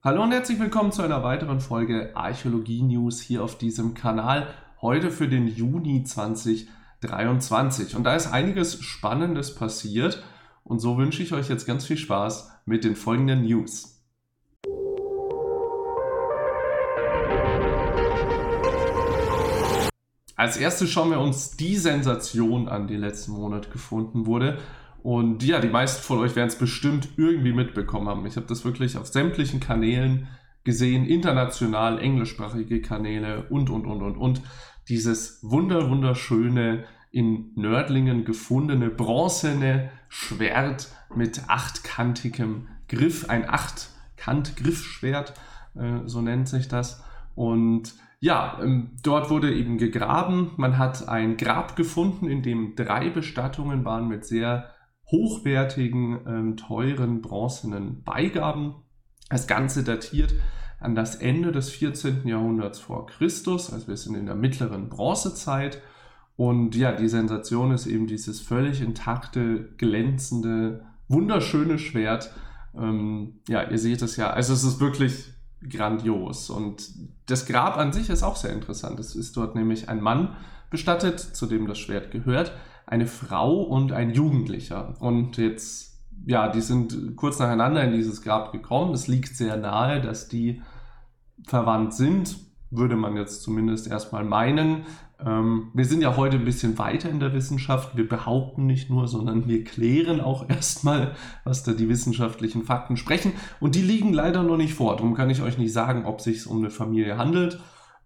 Hallo und herzlich willkommen zu einer weiteren Folge Archäologie News hier auf diesem Kanal. Heute für den Juni 2023. Und da ist einiges Spannendes passiert. Und so wünsche ich euch jetzt ganz viel Spaß mit den folgenden News. Als erstes schauen wir uns die Sensation an, die letzten Monat gefunden wurde. Und ja, die meisten von euch werden es bestimmt irgendwie mitbekommen haben. Ich habe das wirklich auf sämtlichen Kanälen gesehen, international, englischsprachige Kanäle und. Dieses wunderschöne, in Nördlingen gefundene bronzene Schwert mit achtkantigem Griff, ein Achtkant-Griffschwert, so nennt sich das. Und ja, dort wurde eben gegraben. Man hat ein Grab gefunden, in dem 3 Bestattungen waren mit sehr hochwertigen, teuren bronzenen Beigaben. Das Ganze datiert an das Ende des 14. Jahrhunderts vor Christus, also wir sind in der mittleren Bronzezeit. Und ja, die Sensation ist eben dieses völlig intakte, glänzende, wunderschöne Schwert. Ja, ihr seht es ja, also es ist wirklich grandios. Und das Grab an sich ist auch sehr interessant. Es ist dort nämlich ein Mann bestattet, zu dem das Schwert gehört, eine Frau und ein Jugendlicher. Und jetzt, ja, die sind kurz nacheinander in dieses Grab gekommen. Es liegt sehr nahe, dass die verwandt sind, würde man jetzt zumindest erstmal meinen. Wir sind ja heute ein bisschen weiter in der Wissenschaft. Wir behaupten nicht nur, sondern wir klären auch erstmal, was da die wissenschaftlichen Fakten sprechen. Und die liegen leider noch nicht vor. Darum kann ich euch nicht sagen, ob es sich um eine Familie handelt.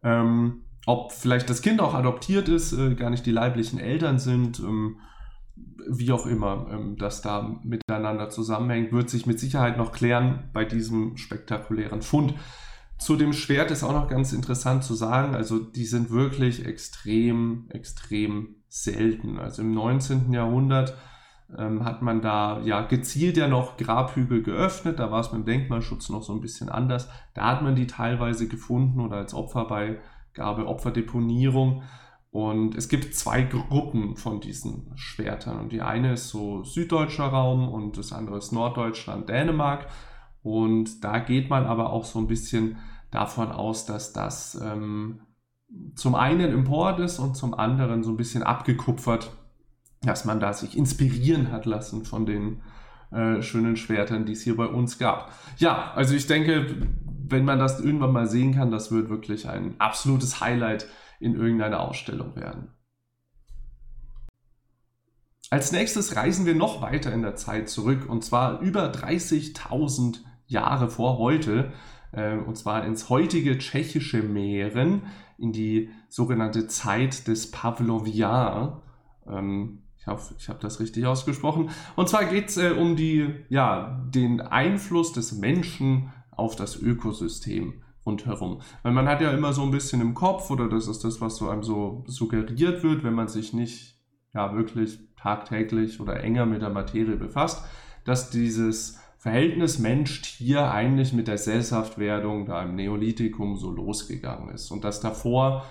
Ob vielleicht das Kind auch adoptiert ist, gar nicht die leiblichen Eltern sind, wie auch immer das da miteinander zusammenhängt, wird sich mit Sicherheit noch klären bei diesem spektakulären Fund. Zu dem Schwert ist auch noch ganz interessant zu sagen, also die sind wirklich extrem selten. Also im 19. Jahrhundert hat man da ja gezielt ja noch Grabhügel geöffnet, da war es mit dem Denkmalschutz noch so ein bisschen anders. Da hat man die teilweise gefunden oder als Opferbeigabe, Opferdeponierung. Und es gibt 2 Gruppen von diesen Schwertern. Und die eine ist so süddeutscher Raum und das andere ist Norddeutschland, Dänemark. Und da geht man aber auch so ein bisschen davon aus, dass das zum einen Import ist und zum anderen so ein bisschen abgekupfert, dass man da sich inspirieren hat lassen von den schönen Schwertern, die es hier bei uns gab. Ja, also ich denke, wenn man das irgendwann mal sehen kann, das wird wirklich ein absolutes Highlight in irgendeiner Ausstellung werden. Als nächstes reisen wir noch weiter in der Zeit zurück, und zwar über 30.000 Jahre vor heute, und zwar ins heutige tschechische Mähren, in die sogenannte Zeit des Pavlovian. Ich hoffe, ich habe das richtig ausgesprochen. Und zwar geht es um den Einfluss des Menschen auf das Ökosystem rundherum. Weil man hat ja immer so ein bisschen im Kopf, oder das ist das, was so einem so suggeriert wird, wenn man sich nicht wirklich tagtäglich oder enger mit der Materie befasst, dass dieses Verhältnis Mensch-Tier eigentlich mit der Sesshaftwerdung da im Neolithikum so losgegangen ist und dass davor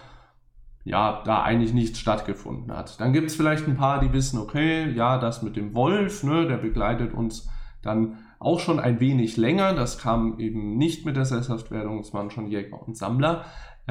da eigentlich nichts stattgefunden hat. Dann gibt es vielleicht ein paar, die wissen, okay, ja, das mit dem Wolf, ne, der begleitet uns dann auch schon ein wenig länger. Das kam eben nicht mit der Sesshaftwerdung, es waren schon Jäger und Sammler.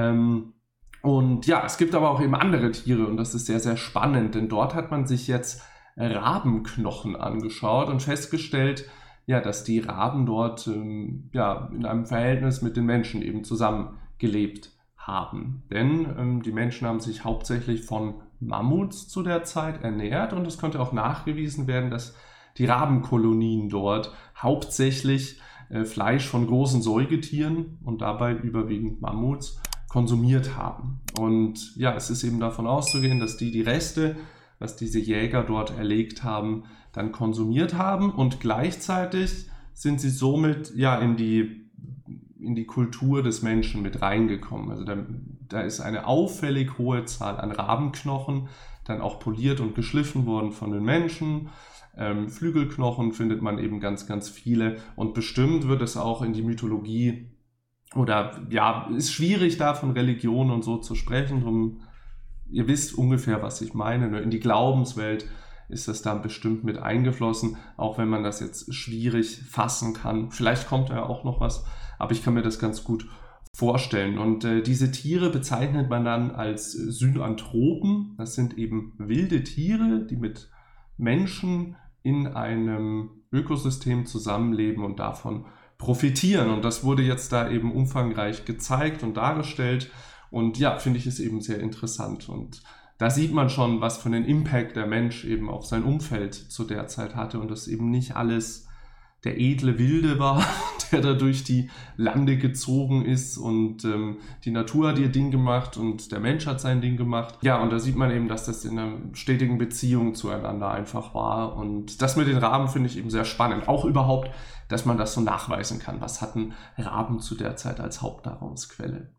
Und ja, es gibt aber auch eben andere Tiere und das ist sehr spannend, denn dort hat man sich jetzt Rabenknochen angeschaut und festgestellt, dass die Raben dort in einem Verhältnis mit den Menschen eben zusammengelebt haben. Denn die Menschen haben sich hauptsächlich von Mammuts zu der Zeit ernährt und es konnte auch nachgewiesen werden, dass die Rabenkolonien dort hauptsächlich Fleisch von großen Säugetieren und dabei überwiegend Mammuts konsumiert haben. Und ja, es ist eben davon auszugehen, dass die Reste, was diese Jäger dort erlegt haben, dann konsumiert haben und gleichzeitig sind sie somit in die Kultur des Menschen mit reingekommen. Also da ist eine auffällig hohe Zahl an Rabenknochen, dann auch poliert und geschliffen worden von den Menschen. Flügelknochen findet man eben ganz viele und bestimmt wird es auch in die Mythologie oder ist schwierig da von Religion und so zu sprechen, drum, ihr wisst ungefähr, was ich meine, ne? In die Glaubenswelt ist das dann bestimmt mit eingeflossen, auch wenn man das jetzt schwierig fassen kann. Vielleicht kommt da ja auch noch was, aber ich kann mir das ganz gut vorstellen. Und diese Tiere bezeichnet man dann als Synanthropen. Das sind eben wilde Tiere, die mit Menschen in einem Ökosystem zusammenleben und davon profitieren. Und das wurde jetzt da eben umfangreich gezeigt und dargestellt. Und ja, finde ich es eben sehr interessant. Und da sieht man schon, was für einen Impact der Mensch eben auf sein Umfeld zu der Zeit hatte und dass eben nicht alles der edle Wilde war, der da durch die Lande gezogen ist und die Natur hat ihr Ding gemacht und der Mensch hat sein Ding gemacht. Ja, und da sieht man eben, dass das in einer stetigen Beziehung zueinander einfach war und das mit den Raben finde ich eben sehr spannend. Auch überhaupt, dass man das so nachweisen kann. Was hatten Raben zu der Zeit als Hauptnahrungsquelle?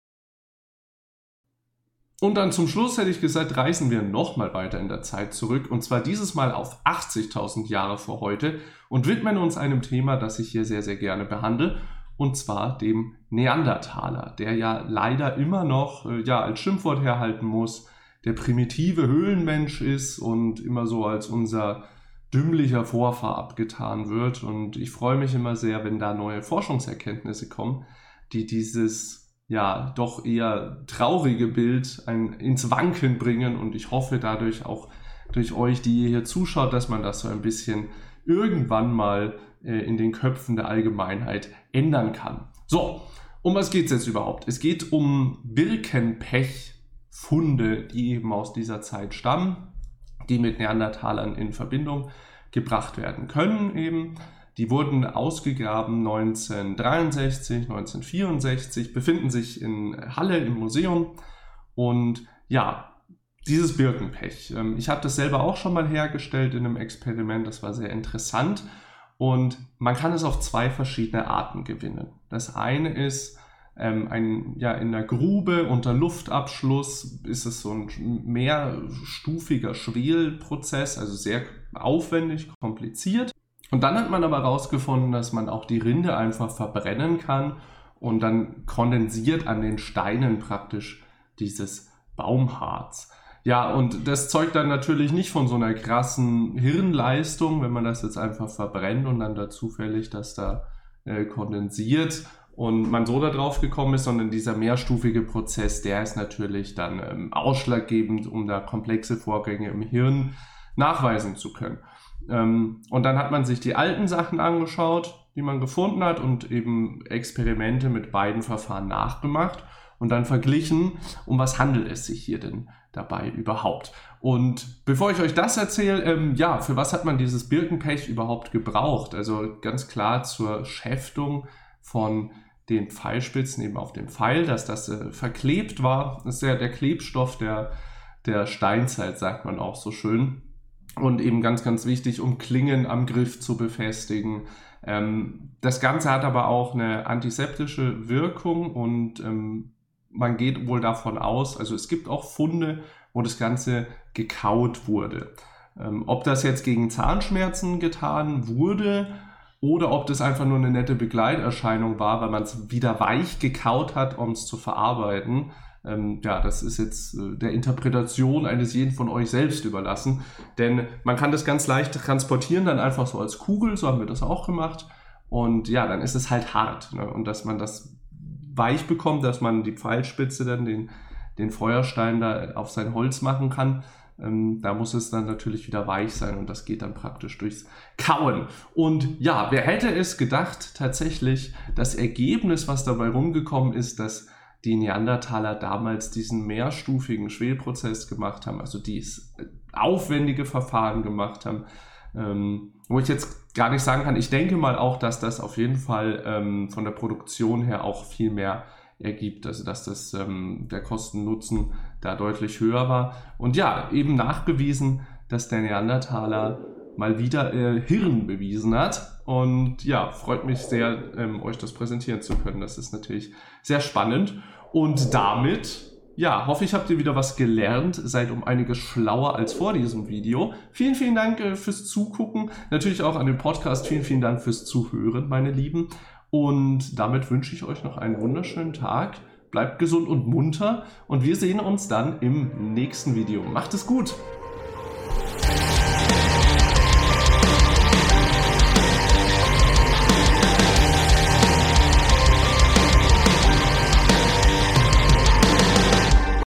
Und dann zum Schluss hätte ich gesagt, reisen wir nochmal weiter in der Zeit zurück und zwar dieses Mal auf 80.000 Jahre vor heute und widmen uns einem Thema, das ich hier sehr, sehr gerne behandle und zwar dem Neandertaler, der ja leider immer noch als Schimpfwort herhalten muss, der primitive Höhlenmensch ist und immer so als unser dümmlicher Vorfahr abgetan wird und ich freue mich immer sehr, wenn da neue Forschungserkenntnisse kommen, die dieses doch eher traurige Bild ins Wanken bringen und ich hoffe dadurch auch durch euch, die ihr hier zuschaut, dass man das so ein bisschen irgendwann mal in den Köpfen der Allgemeinheit ändern kann. So, um was geht es jetzt überhaupt? Es geht um Birkenpechfunde, die eben aus dieser Zeit stammen, die mit Neandertalern in Verbindung gebracht werden können eben. Die wurden ausgegraben 1963, 1964, befinden sich in Halle im Museum und ja, dieses Birkenpech. Ich habe das selber auch schon mal hergestellt in einem Experiment, das war sehr interessant und man kann es auf zwei verschiedene Arten gewinnen. Das eine ist in der Grube unter Luftabschluss ist es so ein mehrstufiger Schwelprozess, also sehr aufwendig, kompliziert. Und dann hat man aber herausgefunden, dass man auch die Rinde einfach verbrennen kann und dann kondensiert an den Steinen praktisch dieses Baumharz. Ja, und das zeugt dann natürlich nicht von so einer krassen Hirnleistung, wenn man das jetzt einfach verbrennt und dann da zufällig das da kondensiert und man so da drauf gekommen ist, sondern dieser mehrstufige Prozess, der ist natürlich dann ausschlaggebend, um da komplexe Vorgänge im Hirn nachweisen zu können. Und dann hat man sich die alten Sachen angeschaut, die man gefunden hat und eben Experimente mit beiden Verfahren nachgemacht und dann verglichen, um was handelt es sich hier denn dabei überhaupt. Und bevor ich euch das erzähle, für was hat man dieses Birkenpech überhaupt gebraucht? Also ganz klar zur Schäftung von den Pfeilspitzen eben auf dem Pfeil, dass das verklebt war. Das ist ja der Klebstoff der Steinzeit, sagt man auch so schön. Und eben ganz, ganz wichtig, um Klingen am Griff zu befestigen. Das Ganze hat aber auch eine antiseptische Wirkung und man geht wohl davon aus, also es gibt auch Funde, wo das Ganze gekaut wurde. Ob das jetzt gegen Zahnschmerzen getan wurde oder ob das einfach nur eine nette Begleiterscheinung war, weil man es wieder weich gekaut hat, um es zu verarbeiten. Das ist jetzt der Interpretation eines jeden von euch selbst überlassen, denn man kann das ganz leicht transportieren, dann einfach so als Kugel, so haben wir das auch gemacht und ja, dann ist es halt hart, ne? Und dass man das weich bekommt, dass man die Pfeilspitze dann den Feuerstein da auf sein Holz machen kann, da muss es dann natürlich wieder weich sein und das geht dann praktisch durchs Kauen. Und ja, wer hätte es gedacht, tatsächlich das Ergebnis, was dabei rumgekommen ist, dass die Neandertaler damals diesen mehrstufigen Schwelprozess gemacht haben, also dieses aufwendige Verfahren gemacht haben, wo ich jetzt gar nicht sagen kann, ich denke mal auch, dass das auf jeden Fall von der Produktion her auch viel mehr ergibt, also dass das der Kosten-Nutzen da deutlich höher war. Und ja, eben nachgewiesen, dass der Neandertaler mal wieder Hirn bewiesen hat. Und ja, freut mich sehr, euch das präsentieren zu können. Das ist natürlich sehr spannend. Und damit, ja, hoffe ich, habt ihr wieder was gelernt, seid um einiges schlauer als vor diesem Video. Vielen, vielen Dank fürs Zugucken. Natürlich auch an den Podcast. Vielen, vielen Dank fürs Zuhören, meine Lieben. Und damit wünsche ich euch noch einen wunderschönen Tag. Bleibt gesund und munter. Und wir sehen uns dann im nächsten Video. Macht es gut!